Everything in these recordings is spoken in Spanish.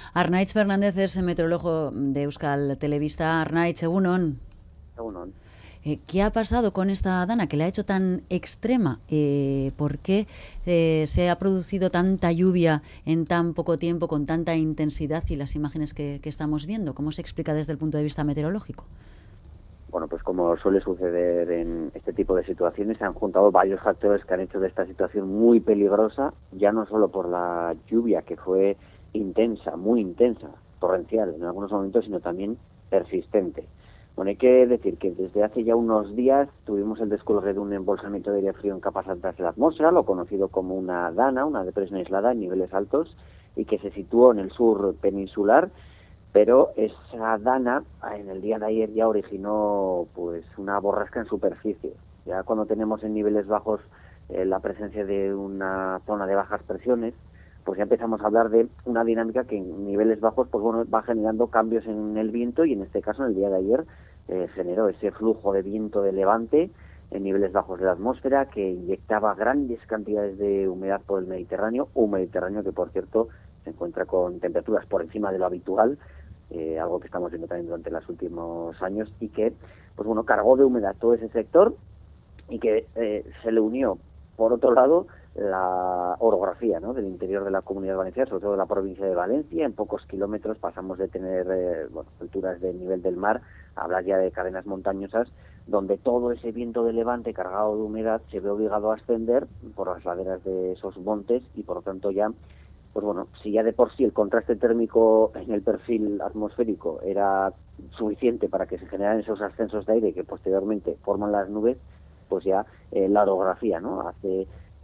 Arnaitz Fernández es meteorólogo de Euskal Telebista. Arnaitz, egunon. Egunon. ¿Qué ha pasado con esta dana que la ha hecho tan extrema? ¿Por qué se ha producido tanta lluvia en tan poco tiempo, con tanta intensidad y las imágenes que estamos viendo? ¿Cómo se explica desde el punto de vista meteorológico? Bueno, pues como suele suceder en este tipo de situaciones, se han juntado varios factores que han hecho de esta situación muy peligrosa, ya no solo por la lluvia, que fue intensa, muy intensa, torrencial en algunos momentos, sino también persistente. Bueno, hay que decir que desde hace ya unos días tuvimos el descuelgue de un embolsamiento de aire frío en capas altas de la atmósfera, lo conocido como una dana, una depresión aislada en niveles altos, y que se situó en el sur peninsular. Pero esa dana en el día de ayer ya originó pues una borrasca en superficie. Ya cuando tenemos en niveles bajos la presencia de una zona de bajas presiones, pues ya empezamos a hablar de una dinámica que en niveles bajos pues bueno, va generando cambios en el viento, y en este caso en el día de ayer generó ese flujo de viento de levante en niveles bajos de la atmósfera que inyectaba grandes cantidades de humedad por el Mediterráneo, un Mediterráneo que por cierto se encuentra con temperaturas por encima de lo habitual, algo que estamos viendo también durante los últimos años, y que pues bueno, cargó de humedad todo ese sector, y que se le unió, por otro lado, la orografía, ¿no?, del interior de la Comunidad Valenciana, sobre todo de la provincia de Valencia. En pocos kilómetros pasamos de tener alturas del nivel del mar a hablar ya de cadenas montañosas, donde todo ese viento de levante cargado de humedad se ve obligado a ascender por las laderas de esos montes, y por lo tanto ya, pues bueno, si ya de por sí el contraste térmico en el perfil atmosférico era suficiente para que se generaran esos ascensos de aire que posteriormente forman las nubes, pues ya la orografía, ¿no?, hace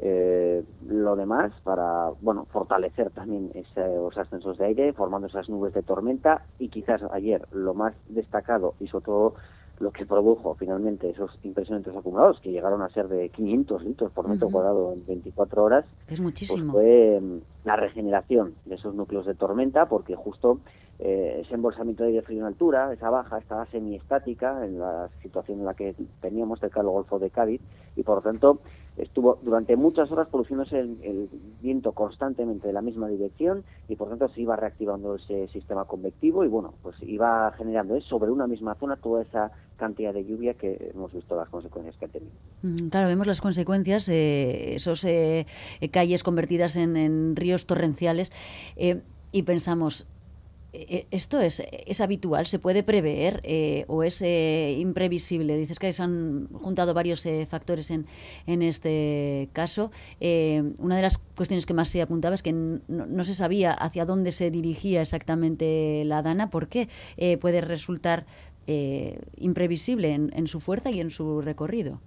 lo demás para, bueno, fortalecer también esos ascensos de aire, formando esas nubes de tormenta. Y quizás ayer lo más destacado, y sobre todo lo que produjo finalmente esos impresionantes acumulados, que llegaron a ser de 500 litros por metro cuadrado en 24 horas, Que es pues muchísimo. fue la regeneración de esos núcleos de tormenta, porque justo ese embolsamiento de aire frío en altura, esa baja, estaba semiestática en la situación en la que teníamos cerca del Golfo de Cádiz, y por lo tanto estuvo durante muchas horas produciéndose el viento constantemente de la misma dirección, y por tanto se iba reactivando ese sistema convectivo, y bueno, pues iba generando sobre una misma zona toda esa cantidad de lluvia que hemos visto las consecuencias que ha tenido. Claro, vemos las consecuencias, esos calles convertidas en ríos torrenciales, y pensamos, ¿esto es habitual? ¿Se puede prever o es imprevisible? Dices que se han juntado varios factores en este caso. Una de las cuestiones que más se apuntaba es que no se sabía hacia dónde se dirigía exactamente la dana. ¿Por qué puede resultar imprevisible en su fuerza y en su recorrido?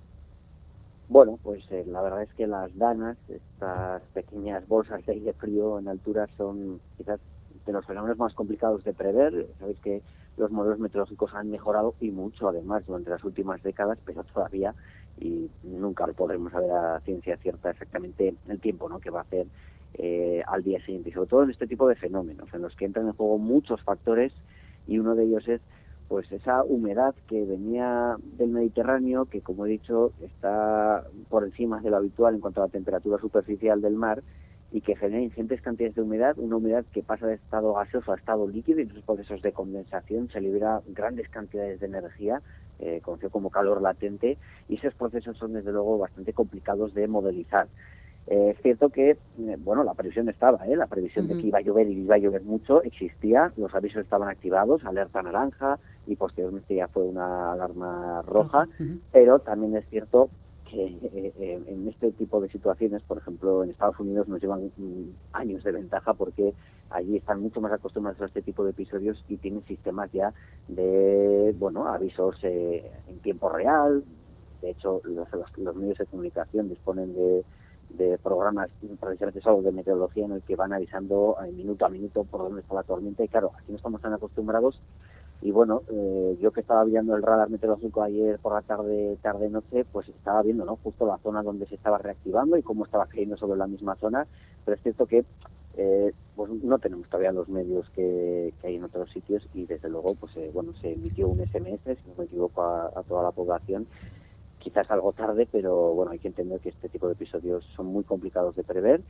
Bueno, pues la verdad es que las danas, estas pequeñas bolsas de aire frío en altura, son quizás de los fenómenos más complicados de prever. Sabéis que los modelos meteorológicos han mejorado, y mucho además, durante las últimas décadas, pero todavía, y nunca lo podremos saber a ciencia cierta exactamente el tiempo, ¿no?, que va a hacer al día siguiente, y sobre todo en este tipo de fenómenos en los que entran en juego muchos factores, y uno de ellos es pues esa humedad que venía del Mediterráneo, que como he dicho está por encima de lo habitual en cuanto a la temperatura superficial del mar, y que genera ingentes cantidades de humedad, una humedad que pasa de estado gaseoso a estado líquido, y en esos procesos de condensación se libera grandes cantidades de energía, conocido como calor latente, y esos procesos son desde luego bastante complicados de modelizar. Es cierto que, bueno, la previsión estaba, la previsión de que iba a llover, y iba a llover mucho, existía, los avisos estaban activados, alerta naranja, y posteriormente ya fue una alarma roja, pero también es cierto que en este tipo de situaciones, por ejemplo, en Estados Unidos nos llevan años de ventaja, porque allí están mucho más acostumbrados a este tipo de episodios y tienen sistemas ya de, bueno, avisos en tiempo real. De hecho, los medios de comunicación disponen de programas precisamente solo de meteorología, en el que van avisando minuto a minuto por dónde está la tormenta. Y claro, aquí no estamos tan acostumbrados. Y bueno, yo que estaba viendo el radar meteorológico ayer por la tarde-noche, pues estaba viendo, ¿no?, justo la zona donde se estaba reactivando y cómo estaba cayendo sobre la misma zona. Pero es cierto que pues no tenemos todavía los medios que hay en otros sitios, y desde luego pues bueno, se emitió un SMS, si no me equivoco, a toda la población. Quizás algo tarde, pero bueno, hay que entender que este tipo de episodios son muy complicados de prever,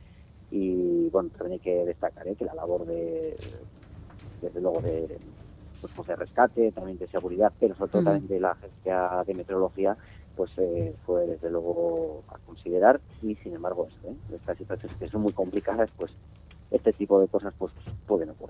Y bueno, también hay que destacar que la labor desde luego pues de rescate, también de seguridad, pero sobre todo también de la agencia de meteorología, pues fue desde luego a considerar. Y sin embargo estas situaciones que son muy complicadas, pues este tipo de cosas pues pueden ocurrir.